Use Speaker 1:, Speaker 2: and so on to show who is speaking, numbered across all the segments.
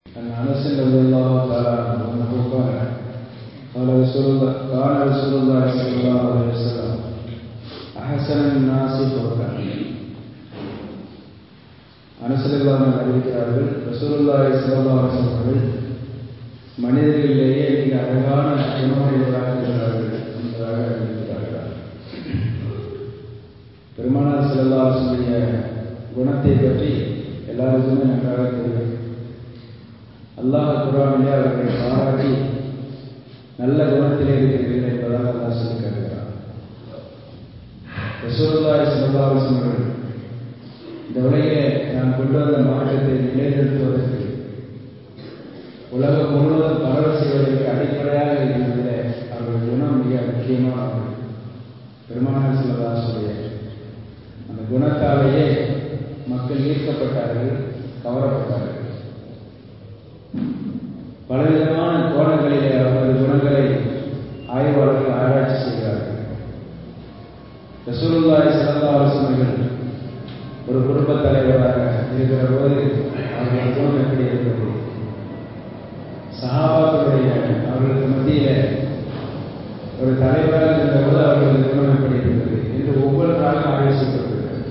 Speaker 1: عن أنس رضي الله تعالى عنه أنه قال كان رسول الله صلى الله عليه وسلم أحسن الناس خلقا. அனஸ் ரலியல்லாஹு அன்ஹு அறிவிக்கிறார்கள், ரசூலுல்லாஹி ஸல்லல்லாஹு அலைஹி வஸல்லம் அவர்கள் மனிதர்களிலேயே மிக அழகான குணமுடையவராக இருந்தார்கள் என்பதாக அறிவிக்கிறார்கள். பெருமானார் ஸல்லல்லாஹு அலைஹி வஸல்லம் குணத்தை பற்றி எல்லாருக்குமே நன்றாக தெரியும். அல்லாஹ் குர்ஆனிலே அவர்களை பாராட்டி நல்ல குணத்திலே இருக்கிறீர்கள் என்பதாக அல்லாஹ் சொல்லி காட்டுகிறார். ரசூலுல்லாஹி ஸல்லல்லாஹு அலைஹி வஸல்லம் அவர்கள் இந்த உலகிலே நாம் கொண்டு வந்த மார்க்கத்தை நிலைநிறுத்துவதற்கு, உலகம் முழுவதும் பரவ செய்வதற்கு அடிப்படையாக இருந்ததிலே அவர்கள் குணம் மிக முக்கியமானவர்கள். பெருமானார் ஸல்லல்லாஹு அலைஹி வஸல்லம் அந்த குணத்தாலேயே மக்கள் ஈர்க்கப்பட்டார்கள், கவரப்பட்டார்கள். பலவிதமான கோணங்களிலே அவரது குணங்களை ஆய்வாளர்கள் ஆராய்ச்சி செய்கிறார்கள். ரசூலுல்லாஹி ஸல்லல்லாஹு அலைஹி வஸல்லம் ஒரு குடும்ப தலைவராக இருக்கிற போது அவர்கள் குணம் எப்படி இருந்தது, சஹாபாக்களுடைய அவர்களுக்கு மத்தியில ஒரு தலைவராக இருந்தபோது அவர்களது குணம் எப்படி இருந்தது என்று ஒவ்வொன்றாக ஆய்வு செய்யப்பட்டிருக்கிறது.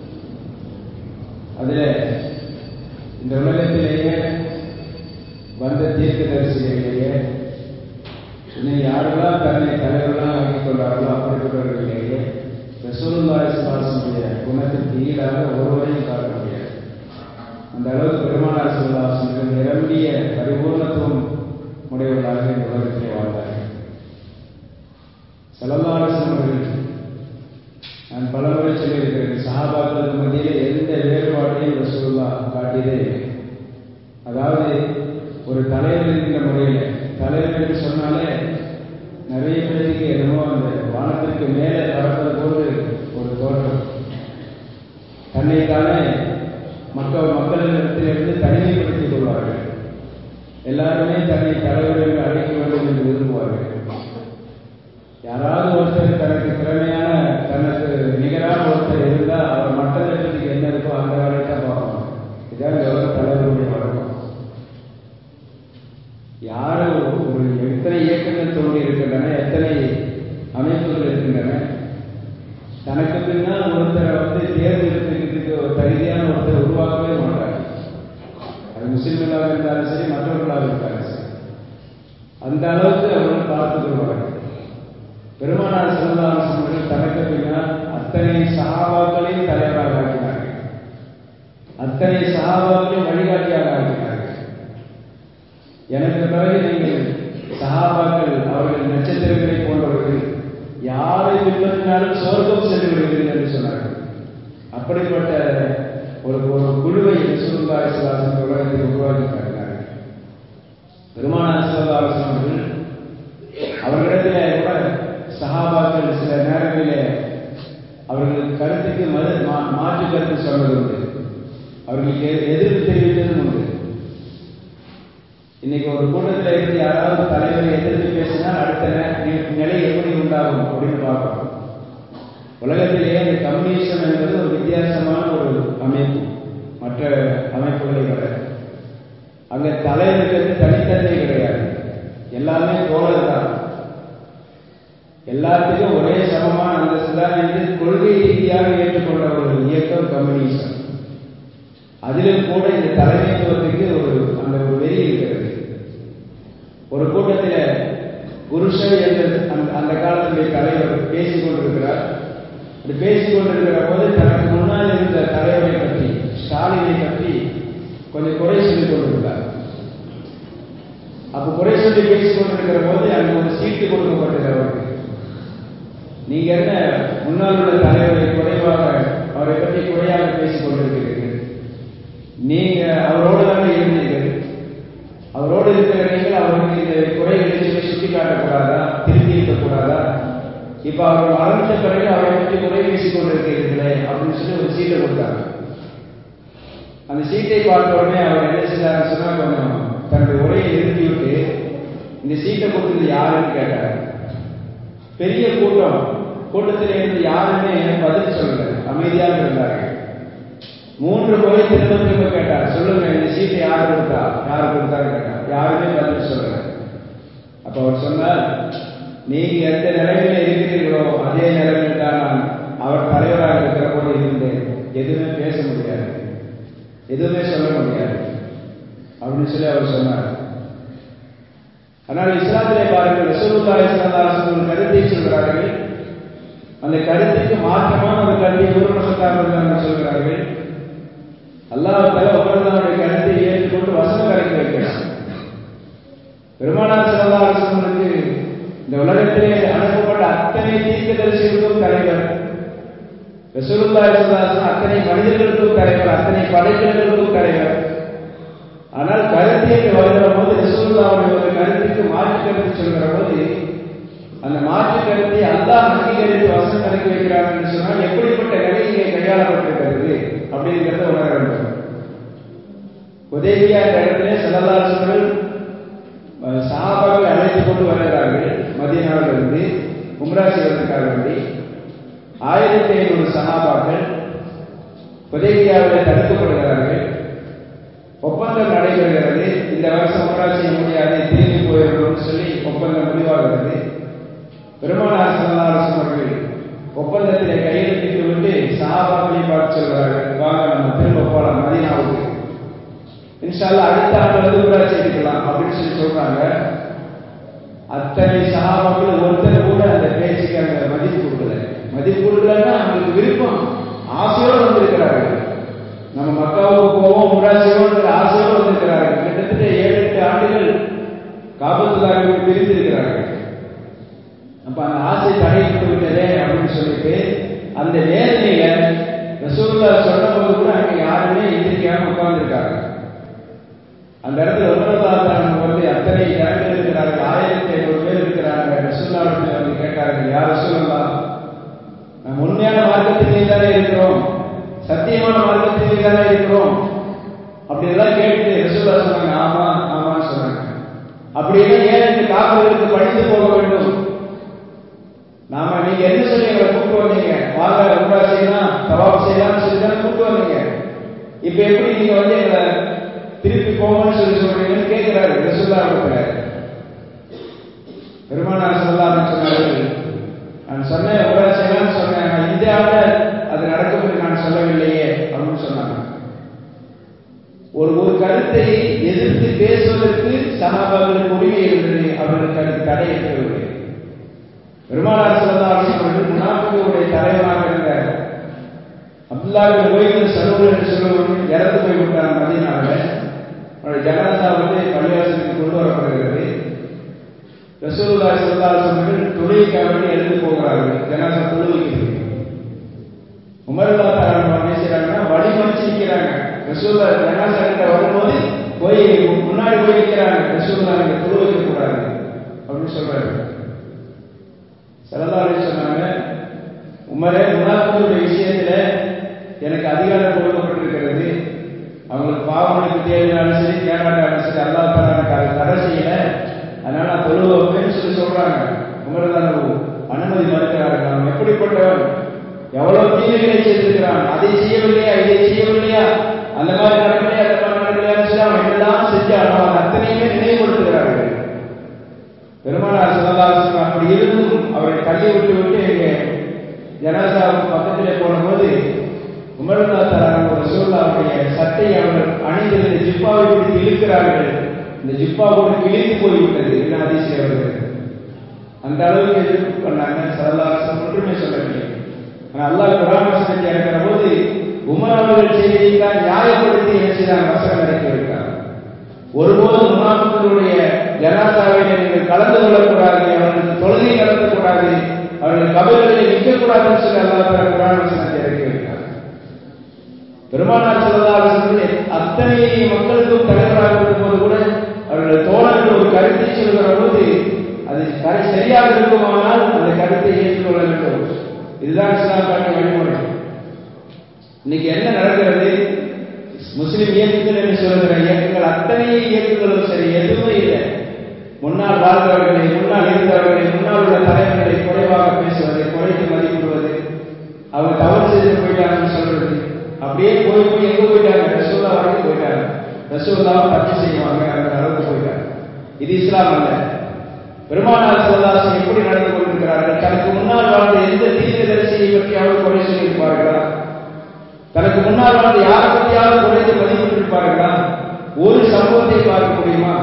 Speaker 1: அதில் இந்த உலகத்திலேயே வந்த தீர்க்கதரிசிகளிலேயே இன்னும் யாரெல்லாம் தன்னை தலைவர்களாக ஆக்கிக் கொண்டார்களோ அப்படிப்பட்டவர்களிலேயே ரசூலுல்லாஹி ஸல்லல்லாஹு அலைஹி வஸல்லம் குணத்திற்கு ஈடாக ஒருவரையும் காட்ட முடியாது. அந்த அளவுக்கு பெருமானார் ஸல்லல்லாஹு அலைஹி வஸல்லம் நிரம்பிய பரிபூர்ணத்துவம் உடையவர்களாக இந்த உலகத்திலே வாழ்ந்தார்கள். ஸல்லல்லாஹு அலைஹி வஸல்லம் அவர்கள், நான் பலமுறை சொல்லியிருக்கிறேன், சஹாபாக்களுக்கு மத்தியிலே எந்த வேறுபாட்டையும் ரசூலுல்லாஹ் காட்டியதே இல்லை. அதாவது ஒரு தலைவர் என்கிற முறையில், தலைவர் என்று சொன்னாலே நிறைய பேருக்கு என்னமோ அந்த வானத்திற்கு மேலே பறப்பது போன்று ஒரு தோற்றம். தன்னைத்தானே மக்களிடத்திலிருந்து தனிமைப்படுத்திக் கொள்வார்கள். எல்லாருமே தன்னை தலைவர் என்று அழைக்க வேண்டும் என்று விரும்புவார்கள். யாராவது ஒருத்தர் தனக்கு திறமையான, தனக்கு நிகரான ஒருத்தர் இருந்தால் அவர் மற்றவர்களுக்கு என்ன இருக்கோ அந்த வேலையை தான் பார்ப்பாங்க. இதுதான் எவ்வளவு தலைவருடைய வழக்கம். யாரும் ஒரு எத்தனை இயக்கங்கள் தோன்றி இருக்கின்றன, எத்தனை அமைப்புகள் இருக்கின்றன, தனக்கு பின்னால் ஒருத்தரை தேர்ந்தெடுக்கிறதுக்கு ஒரு தகுதியான ஒருத்தரை உருவாக்கவே மாட்டாங்க. அது முஸ்லிம்களாக இருந்தாலும் சரி, மற்றவர்களாக இருந்தாலும் சரி, அந்த அளவுக்கு அவர்கள் பார்த்துக் கொள்வார்கள். பெருமானார் ஸல்லல்லாஹு அலைஹி வஸல்லம் தனக்கு பின்னால் அத்தனை சஹாபாக்களையும் தலைவராக ஆக்கினார்கள், அத்தனை சஹாபாக்களையும் வழிகாட்டியாக ஆக்கினார்கள். எனக்கு பிறகு நீங்கள் சஹாபாக்கள் அவர்கள் நட்சத்திரங்களை போன்றவர்கள், யாரை பின்பற்றினாலும் சொர்க்கம் சென்று விடுவீர்கள் என்று சொன்னார்கள். அப்படிப்பட்ட ஒரு குழுவை ரசூலுல்லாஹி ஸல்லல்லாஹு அலைஹி வஸல்லம் உலகத்தில் உருவாக்கி காட்டினார்கள். பெருமானார் ஸல்லல்லாஹு அலைஹி வஸல்லம் அவர்களிடத்திலே கூட சஹாபாக்கள் சில நேரங்களிலே அவர்கள் கருத்துக்கு மாற்று கருத்து சொன்னது உண்டு, அவர்களுக்கு எதிர்ப்பு தெரிவித்ததும் உண்டு. இன்னைக்கு ஒரு கூட்டத்தில் இருந்து யாராவது தலைவரை எதிர்த்து பேசினால் அடுத்த நிலை எப்படி உண்டாகும் அப்படின்னு பார்க்கணும். உலகத்திலேயே இந்த கம்யூனிசம் என்பது ஒரு வித்தியாசமான ஒரு அமைப்பு, மற்ற அமைப்புகளை விட. அங்க தலைவருக்கு தனித்தன்மை கிடையாது, எல்லாமே தோழர் தான், எல்லாத்துக்கும் ஒரே சமமான அந்தஸ்து தான் என்று கொள்கை ரீதியாக ஏற்றுக்கொண்ட ஒரு இயக்கம் கம்யூனிசம். அதிலும் கூட இந்த தலைமைத்துவத்துக்கு அந்த ஒரு வெறி இருக்கிறது. ஒரு கூட்டத்தில் குருஷை என்ற அந்த காலத்துடைய தலைவர் பேசிக் கொண்டிருக்கிறார். பேசிக் கொண்டிருக்கிற போது தனக்கு முன்னால் இருந்த தலைவரை பற்றி, ஸ்டாலினை பற்றி கொஞ்சம் குறை சொல்லிக் கொண்டிருந்தார். அப்ப குறை சொல்லி பேசிக் கொண்டிருக்கிற போது அங்கு ஒரு சீட்டு கொடுக்கப்பட்டது அவருக்கு. நீங்க என்ன முன்னால் உள்ள தலைவரை குறைவாக, அவரை பற்றி குறையாக பேசிக் கொண்டிருக்கிறீர்கள், நீங்க அவரோடு தானே இருந்தீர்கள், அவரோடு இருக்கிற நீங்கள் அவருக்கு இந்த குறைகளை சொல்லி சுட்டி காட்டக்கூடாதா, திருப்பி இருக்கக்கூடாதா, இப்ப அவர் மறந்துட்ட பிறகு அவரை பற்றி குறை பேசிக் கொண்டிருக்கிறீர்களே அப்படின்னு சொல்லி ஒரு சீட்டை கொடுத்தாங்க. அந்த சீட்டை பார்த்த உடனே அவர் என்ன செய்தார் சொன்னா, கொஞ்சம் தன்னுடைய உரையை நிறுத்திவிட்டு இந்த சீட்டை கொடுத்தது யாருன்னு கேட்டார். பெரிய கூட்டத்திலே இருந்து யாருமே பதில் சொல்லல, அமைதியாக இருந்தார்கள். 3 முறை திரும்ப திரும்ப கேட்டார், சொல்லுங்க இந்த சீட்டை யார் கொடுத்தா எந்த நிலைமையில இருக்கிறீர்களோ அதே நிலைமையில் தான் நான் அவர் தலைவராக இருக்கிற போது இருந்தேன். எதுவுமே பேச முடியாது, எதுவுமே சொல்ல முடியாது அப்படின்னு சொல்லி அவர் சொன்னார். ஆனால் இஸ்லாத்திலே பாருங்கள், ரசூலுல்லாஹி ஸல்லல்லாஹு அலைஹி வஸல்லம் கருத்தை சொல்கிறார்கள். அந்த கருத்துக்கு மாற்றமான ஒரு கருத்தை உமர் சொல்கிறார்கள். அல்லாஹ் தஆலா உமருடைய கருத்தை ஏற்றுக்கொண்டு வசனம் கரைக்க வைக்கிறார். பெருமானார் ஸல்லல்லாஹு அலைஹி வஸல்லமுக்கு இந்த உலகத்திலே அனுப்பப்பட்ட அத்தனை தீர்க்கதரிசிகளுக்கும் தலைவர், ரசூலுல்லாஹி ஸல்லல்லாஹு அலைஹி வஸல்லம் அத்தனை மனிதர்களுக்கும் தலைவர், அத்தனை படைப்பினர்களுக்கும் தலைவர். ஆனால் கருத்து என்று வருகிற போது ரசூலுல்லாஹ்வுடைய ஒரு கருத்துக்கு மாற்று கருத்து சொல்கிற போது அந்த மாற்று கருத்தை அல்லாஹ் அங்கீகரித்து வசனம் கணக்கு வைக்கிறார் என்று சொன்னால் எப்படிப்பட்ட நிலை இங்கே கையாளப்பட்டிருக்கிறது அப்படிங்கிறத உணர வேண்டும். ஹுதைபியா என்ற இடத்திலே ஸல்லல்லாஹு அலைஹி வஸல்லம் சஹாபாக்களை அழைத்துக் கொண்டு வருகிறார்கள். மதீனாவிலிருந்து உம்ரா செய்வதற்காக வேண்டி 1500 சஹாபாக்கள் ஹுதைபியாவிலே தடுக்கப்படுகிறார்கள். ஒப்பந்தம் நடைபெறுகிறது. இந்த வருஷம் உம்ரா செய்ய முடியாது, திரும்பி போயிடணும்னு சொல்லி ஒப்பந்தம் முடிவாகிறது. பெருமானார் ஸல்லல்லாஹு அலைஹி வஸல்லம் அவர்கள் ஒப்பந்தத்திலே கையெழுத்திட்டு விட்டு சஹாபாக்களை பார்த்து சொல்கிறார்கள், வாங்க நம்ம திரும்ப போகலாம் மதீனாவுக்கு, இன்ஷா அல்லாஹ் அடுத்த ஆண்டு உம்ரா செய்துக்கலாம் அப்படின்னு சொல்லி சொல்றாங்க. அத்தனை சஹாபாக்கள் ஒருத்தர் கூட அந்த பேச்சுக்கு அங்க மதிப்பு கொடுக்கலன்னா அவங்களுக்கு விருப்பம் ஆசையோடு வந்திருக்கிறார்கள். நம்ம மக்காவுக்கு போவோம் உம்ரா செய்வோம் ஆசையோடு வந்திருக்கிறார்கள். கிட்டத்தட்ட 7-8 ஆண்டுகள் காபத்துல்லாஹ்வை பிரிந்திருக்கிறார்கள். அப்ப அந்த ஆசை தடைப்பட்டு விட்டதே அப்படின்னு சொல்லிட்டு அந்த வேதனையில ரசூலுல்லாஹ் சொன்னபோது கூட அங்க யாருமே எந்திரிக்காம உட்கார்ந்துருக்காங்க. அந்த இடத்துல உமரல்லாஹு வந்து அத்தனை ஜனங்கள் இருக்கிறார்கள், 1500 பேர் இருக்கிறாங்க. ரசூலுல்லாஹ் வந்து கேட்டார்கள், யார் ரசூலுல்லாஹ், நம்ம உண்மையான மார்க்கத்திலே தானே இருக்கிறோம், சத்தியமான மார்க்கத்திலே தானே இருக்கிறோம் அப்படி எல்லாம் கேட்டு ரசூலுல்லாஹ் சொன்னாங்க, ஆமா ஆமான்னு சொன்னாங்க. அப்படின்னா ஏன் இந்த காப்பீர்களுக்கு படித்து போக வேண்டும், நாம நீங்க என்ன சொல்லி எங்களை கூப்பிட்டு வந்தீங்க, வாங்க உம்ரா செய்யலாம் தவாப் செய்யலாம்னு சொல்லி தானே கூப்பிட்டு வந்தீங்க, இப்ப எப்படி நீங்க வந்து எங்களை திருப்பி போங்கன்னு சொல்லி சொல்றீங்கன்னு கேட்கிறாரு ரசூலுல்லாஹ் இருக்கிறாரு. பெருமானார் ஸல்லல்லாஹு அலைஹி வஸல்லம் சொன்னார்கள், நான் சொன்னேன் உம்ரா செய்யலாம்னு சொன்னேன், ஆனா இந்த ஆண்டு அது நடக்கும் என்று நான் சொல்லவில்லையே அப்படின்னு சொன்னாங்க. ஒரு கருத்தை எதிர்த்து பேசுவதற்கு சஹாபாக்களுக்கு உரிமை இருந்தது, அவர்களுக்கு அது தடை இருக்கவில்லை. பெருமானார் ஸல்லல்லாஹு அலைஹி வஸல்லம் முனாஃபிக்குடைய தலைவராக இருந்த அப்துல்லாஹ் பின் உபை பின் சலூல் என்று சொல்லுவவன் இறந்து போய்விட்டான் மதீனாவில். அவருடைய ஜனாஸா வந்து பள்ளிவாசலுக்கு கொண்டு வரப்படுகிறது. ரசூலுல்லாஹி ஸல்லல்லாஹு அலைஹி வஸல்லம் தொழுகைக்காக வேண்டி எழுந்து போகிறார்கள், ஜனாஸா தொழுகைக்கு. உமர் ரலியல்லாஹு அன்ஹு என்ன செய்றாங்கன்னா வழிமறிச்சு நிற்கிறாங்க. ரசூலுல்லாஹ் ஜனாஸா கிட்ட வரும்போது போய் முன்னாடி போய் நிற்கிறாங்க, ரசூலுல்லாஹ் இங்க தொழு வைக்க கூடாது அப்படின்னு சொல்றாரு. ஸல்லல்லாஹு அலைஹி சொன்னாங்க, உமரே முனாஃபிக்குடைய விஷயத்துல எனக்கு அதிகாரம் கொடுக்கப்பட்டிருக்கிறது, அவங்களுக்கு பாவங்களுக்கு தேவையானாலும் சரி கேடாட்டாலும் சரி அல்லாஹ் தஆலா எனக்கு அதை தடை செய்யல, அதனால நான் தொழு வைப்பேன்னு சொல்லி சொல்றாங்க. உமர் தான் அனுமதி மறுக்கிறார்கள். அவன் எப்படிப்பட்டவன், எவ்வளவு தீமைகளை செய்திருக்கிறான், அதை செய்யவில்லையா இதை செய்யவில்லையா, அந்த மாதிரி நடக்கலையா அந்த மாதிரி நடக்கலையான்னு சொல்லி அவன் என்னெல்லாம் செஞ்சானோ அவன் அத்தனையுமே நினைவுபடுத்துகிறார்கள். பெருமானார் ஸல்லல்லாஹு அலைஹி வஸல்லம் அப்படி இருந்தும் அவரை தள்ளி விட்டு எங்க ஜனாஸாவுக்கு பக்கத்திலே போன போது உமர் ரலியல்லாஹு ரசூலுல்லாஹ்வுடைய சட்டை அவர்கள் அணிந்திருந்த ஜிப்பாவை பிடித்து இழுக்கிறார்கள். இந்த ஜிப்பா கூட கிழிந்து போய்விட்டது என்று ஹதீஸிலே வருகிறது. அந்த அளவுக்கு எதிர்ப்பு பண்ணாங்க. ஸல்லல்லாஹு அலைஹி வஸல்லம் ஒன்றுமே சொல்லவில்லை. ஆனால் அல்லாஹ் குர்ஆன் வசனத்தை இறக்கிற போது உமர் அவர்கள் செய்தியை தான் நியாயப்படுத்தி என்ன செய்தார், வசனம் இறக்கி வைத்தார். ஒருபோதும் முனாஃபிக்குடைய ஜனாஸாவிலே நீங்கள் கலந்து கொள்ளக்கூடாது, அவர்களுக்கு தொழுகை நடத்தக்கூடாது, அவர்கள் கபர்களில் நிற்கக்கூடாதுன்னு சொல்லி அல்லாஹ் தஆலா குர்ஆன் வசனத்தை இறக்கி வைத்தார். பெருமானார் ஸல்லல்லாஹு அலைஹி வஸல்லம் அத்தனை மக்களுக்கும் தலைவராக இருக்கும்போது கூட அவர்கள் தோழர்கள் ஒரு கருத்தை சொல்கிற போது அது சரியாக இருக்குமானால் அந்த கருத்தை ஏற்றுக்கொள்ள வேண்டும். இதுதான் இஸ்லாம் காட்டிய வழிமுறை. இன்னைக்கு என்ன நடக்கிறது, முஸ்லிம் இயக்கங்கள் என்று சொல்கிற இயக்கங்கள் அத்தனை இயக்கங்களும் சரி எதுவுமே இல்லை. முன்னால் வாழ்ந்தவர்களை, முன்னால் இருந்தவர்களை, முன்னால் உள்ள தலைவர்களை குறைவாக பேசுவது, குறைத்து மதிப்பிடுவது, அவங்க தவறு செய்து போயிட்டாங்கன்னு சொல்றது, அப்படியே போய் எங்க போயிட்டாங்க, ரசூல்லா வரைக்கும் போயிட்டாங்க. ரசூல்லாவும் தப்பு செய்வாங்க அந்த அளவுக்கு போயிட்டாங்க. இது இஸ்லாம் அல்ல. பெருமானார் ஸல்லல்லாஹு அலைஹி வஸல்லம் எப்படி நடந்து கொண்டு கொண்டிருக்கிறார்கள். தனக்கு முன்னால் வாழ்ந்த எந்த தீர்க்கதரிசியை பற்றியாவது குறை சொல்லியிருப்பார்களா? தனக்கு முன்னால் வாழ்ந்த யாரை பற்றியாவது குறைத்து மதிப்பிட்டிருப்பார்களா? ஒரு சம்பவத்தை பார்க்க முடியுமா?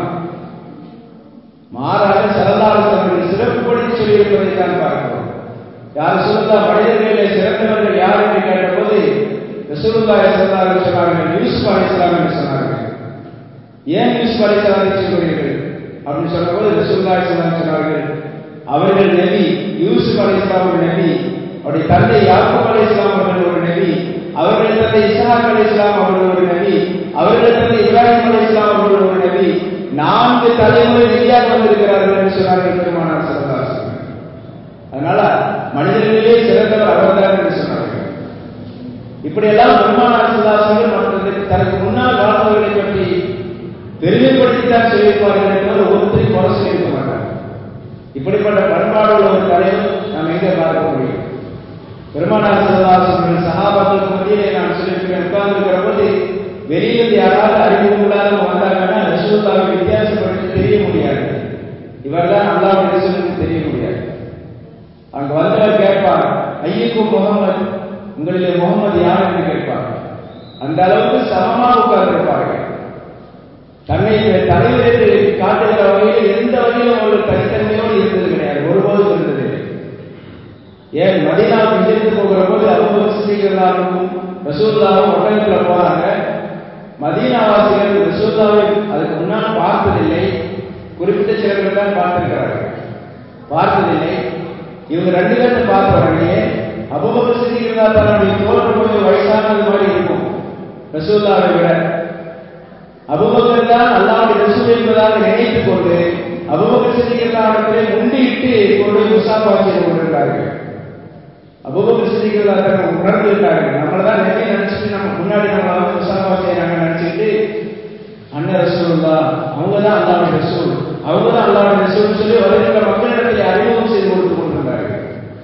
Speaker 1: மாறாக ஸல்லல்லாஹு அலைஹி வஸல்லம் சிறப்புப்படுத்தி சொல்லியிருப்பதை தான் பார்க்கிறோம். யார் சொல்லுதா மனிதர்களிலே சிறந்தவர்கள் யார் என்று கேட்டபோது ரசூலுல்லாஹி ஸல்லல்லாஹு அலைஹி வஸல்லம் சொன்னார்கள், யூசுப் அலைஹிஸ்ஸலாம் என்று சொன்னார்கள். ஏன் யூசுப் அலைஹிஸ்ஸலாமை சொல்கிறீர்கள் அப்படின்னு சொன்னபோது ரசூலுல்லாஹி ஸல்லல்லாஹு அலைஹி வஸல்லம் சொன்னார்கள், அவர்கள் நபி, யூசுப் அலைஹிஸ்ஸலாம் ஒரு நபி, அவருடைய தந்தை யாக்கூப் அலைஹிஸ்ஸலாம் அவர்கள் ஒரு நபி, அவர்கள் தந்தை இஸ்ஹாக் அலைஹிஸ்ஸலாம் அவர்கள் ஒரு நபி, அவர்கள் தந்தை இப்ராஹிம் அலைஹிஸ்ஸலாம் அவர்கள் ஒரு நபி, 4 தலைமுறை நபியாக வந்திருக்கிறார்கள் என்று சொன்னார்கள் பெருமானார் ஸல்லல்லாஹு அலைஹி வஸல்லம். அதனால மனிதர்களிலே சிறந்தவர் அவர்தான் என்று சொன்னார்கள். இப்படியெல்லாம் பெருமானார் ஸல்லல்லாஹு அலைஹி வஸல்லம் தனக்கு முன்னால் வாழ்ந்தவர்களை பற்றி பெருமைப்படுத்தித்தான் சொல்லியிருப்பார்கள் என்பது ஒருத்தரை குறை சொல்லியிருக்க மாட்டார். இப்படிப்பட்ட பண்பாடுள்ள ஒரு தலைவர் நாம் எங்கே பார்க்க முடியும்? பெருமானார் ஸல்லல்லாஹு அலைஹி வஸல்லம் சஹாபாக்களுக்கு மத்தியிலே நான் சொல்லியிருக்கிறேன், உட்கார்ந்திருக்கிற போது வெளியிலிருந்து யாராவது அறிமுகமில்லாத வந்தாங்கன்னா ரசூலுல்லாஹை வித்தியாசப்படுத்தி தெரிய முடியாது. இவர்தான் அல்லாஹ்வுடைய ரசூலுக்கு தெரிய முடியாது. அங்க வந்தவர் கேட்பார், ஐயுக்கும் முகமது, உங்களிலே முகமது யார் என்று கேட்பார். அந்த அளவுக்கு சமமாக உட்கார்ந்திருப்பார்கள். தன்னை தலைவர் என்று காட்டுகிற வகையில் எந்த வகையிலும் அவர்கள் தனித்தன்மையோடு இருந்தது கிடையாது, ஒருபோதும் இருந்ததில்லை. ஏன் மதீனாவுக்கு எதிர்த்து போகிற போது அபூபக்கர் சித்திக் ரலியல்லாஹு ரசூலுல்லாஹ் ஒட்டகத்தில் போறாங்க. மதீனாவாசிகள் ரசூலுல்லாஹை அதுக்கு முன்னால் பார்த்ததில்லை, குறிப்பிட்ட சில பேர் தான் பார்த்திருக்கிறார்கள், பார்த்ததில்லை. இவங்க 2 பேரும் பார்த்த உடனே அபூபக்கர் சித்திக் ரலியல்லாஹு தோற்றம் கொஞ்சம் வயசானது மாதிரி இருக்கும் ரசூலுல்லாஹை விட. அபூபக்கர் தான் அல்லாஹ்வுடைய ரசூல் என்பதாக நினைத்துக் கொண்டு அபூபக்கர் சித்திக் ரலியல்லாஹு முண்டிட்டு கொண்டு முசாஃபா செய்து கொண்டிருக்கிறார்கள். அபூபக்கர் சித்திக் ரலியல்லாஹு உணர்ந்து விட்டார்கள், நம்மளதான் நபி நினைச்சிட்டு நம்ம முன்னாடி நம்மளை வந்து முசாஃபா செய்யறாங்க நினைச்சிட்டு, அண்ணன் ரசூலுல்லாஹ் அவங்க தான் அல்லாஹ்வுடைய ரசூல், அவங்க தான் அல்லாஹ்வுடைய ரசூல் சொல்லி வருகின்ற மக்களிடத்தில் அறிமுகம் செய்து கொடுத்து கொண்டிருந்தார்கள்.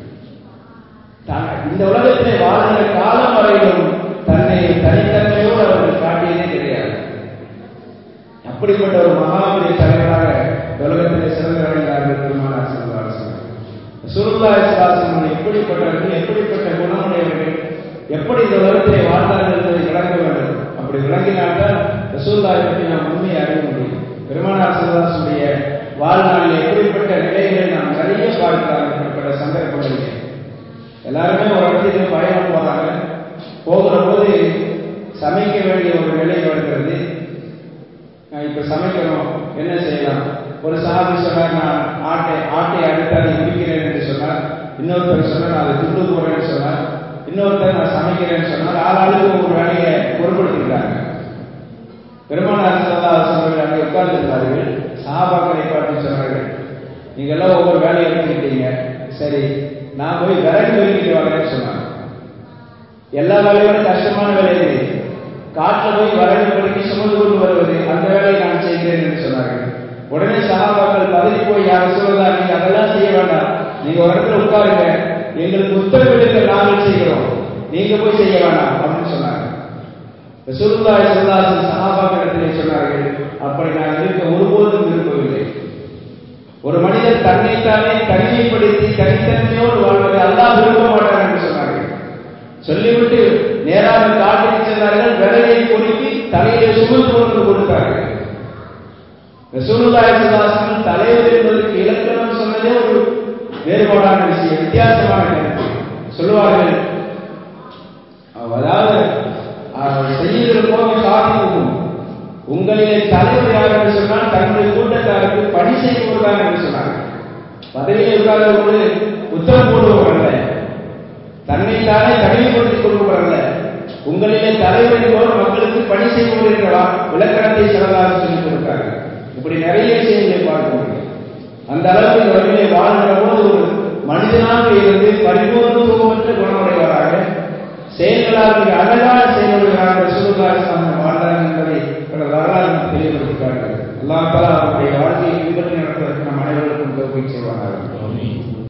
Speaker 1: இந்த உலகத்திலே வாழ்கிற காலம் வரையிலும் தன்னை தனித்தன்மையோடு அவர்கள் காட்டியதே கிடையாது. அப்படிப்பட்ட ஒரு மகாபெரிய தலைவராக உலகத்திலே சிறந்து விளங்கினார்கள் பெருமானார் ஸல்லல்லாஹு அலைஹி வஸல்லம். ரசூலுல்லாஹி ஸல்லல்லாஹு அலைஹி வஸல்லம் எப்படிப்பட்டவர்கள், எப்படிப்பட்ட குணமுடையவர்கள், எப்படி இந்த உலகத்திலே வாழ்ந்தார்கள் என்பதை விளங்க வேண்டும். அப்படி விளங்கினால்தான் ரசூலுல்லாஹை பற்றி நாம் உண்மையை அறிய முடியும். பெருமானார் ஸல்லல்லாஹு அலைஹி வஸல்லம் வாழ்நாளில் எப்படிப்பட்ட நிலைகளை நாம் நிறைய பார்க்கலாம். இப்படிப்பட்ட சந்தர்ப்பங்களில் எல்லாருமே ஒரு இடத்துக்கு பயணம் போறாங்க, போகிற போது சமைக்க வேண்டிய ஒரு நிலை வருகிறது. இப்ப சமைக்கணும், என்ன செய்யலாம்? ஒரு சஹாபி சொன்னார், நான் ஆட்டை அடுத்து அதை முடிக்கிறேன் என்று சொன்னார். இன்னொருத்தர் சொன்னார், நான் அதை துண்டு போறேன்னு சொன்னார். இன்னொருத்தர் நான் சமைக்கிறேன்னு சொன்னார். ஆளாளுக்கு ஒரு வேலையை பொருட்படுத்திருக்காங்க. பெருமானார் ஸல்லல்லாஹு அலைஹி வஸல்லம் அங்கே உட்கார்ந்திருந்தார்கள். சஹாபாக்களை பார்த்து சொன்னார்கள், நீங்க எல்லாம் ஒவ்வொரு வேலையை எடுத்துக்கிட்டீங்க, சரி நான் போய் விறகு வெறுக்கிட்டு வரேன்னு சொன்னாங்க. எல்லா வேலையோட கஷ்டமான வேலை இது. காட்டில் போய் விறகு வெறுக்கி சுமந்து கொண்டு வருவது, அந்த வேலையை நான் செய்கிறேன் என்று சொன்னார்கள். உடனே சஹாபாக்கள் பதறி போய், யார் சொல்லலாம், நீங்க அதெல்லாம் செய்ய வேண்டாம், நீங்க ஒரு இடத்துல உட்காருங்க, எங்களுக்கு உத்தரவிடுங்க, நாங்கள் செய்கிறோம், நீங்க போய் செய்ய வேண்டாம் அப்படின்னு சொன்னாங்க. ரசூலுல்லாஹி ஸல்லல்லாஹு அலைஹி வஸல்லம் சஹாபாக்களிடத்திலே சொன்னார்கள், அப்படி நான் இருக்க ஒருபோதும் விரும்பவில்லை. ஒரு மனிதர் தன்னைத்தானே தனிமைப்படுத்தி தனித்தன்மையோடு வாழ்வதை அல்லாஹ் விரும்ப மாட்டார் என்று சொன்னார்கள். சொல்லிவிட்டு நேராக காட்டிற்கு சென்றார்கள். விறகை பொறுக்கி தலையை சுமந்து கொண்டு கொடுத்தார்கள். ரசூலுல்லாஹி ஸல்லல்லாஹு அலைஹி வஸல்லம் தலைவர் என்பதற்கு இலக்கணம் சொன்னதே ஒரு வேறுபாடான விஷயம், வித்தியாசமான கருத்து. சொல்லுவார்கள், அதாவது செய்யுதல் போக சாதிக்கும், உங்களிலே தலைவர் யார் என்று சொன்னால் தன்னுடைய கூட்டத்தாருக்கு பணி செய்வதுதான் என்று சொன்னார்கள். பதவியில் உட்கார்ந்து உத்தரவு போடுபவர் அல்ல, தன்னைத்தானே தனிமைப்படுத்திக் கொள்பவர் அல்ல. உங்களிலே தலைவர் என்பவர் மக்களுக்கு பணி செய்பவர் என்ற விளக்கணத்தை சிறதாக சொல்லிக் கொடுத்தார்கள். இப்படி நிறைய விஷயங்களை பார்க்க முடியும். அந்த அளவுக்கு இந்த உலகிலே வாழ்கிற போது ஒரு மனிதனாக இருந்து பரிபூர்ணத்துவமற்ற குணமுடையவராக, செயல்களால் மிக அழகான செயல்களாக ரசூலுல்லாஹி ஸல்லல்லாஹு அலைஹி வஸல்லம் வாழ்ந்தார்கள் என்பதை வரலாறு தெளிவுபடுத்துகிறார்கள். அல்லாஹ் தஆலா அவருடைய வாழ்க்கையை பின்பற்றி நடப்பதற்கு நம் அனைவருக்கும் தௌஃபீக் செய்வானாக.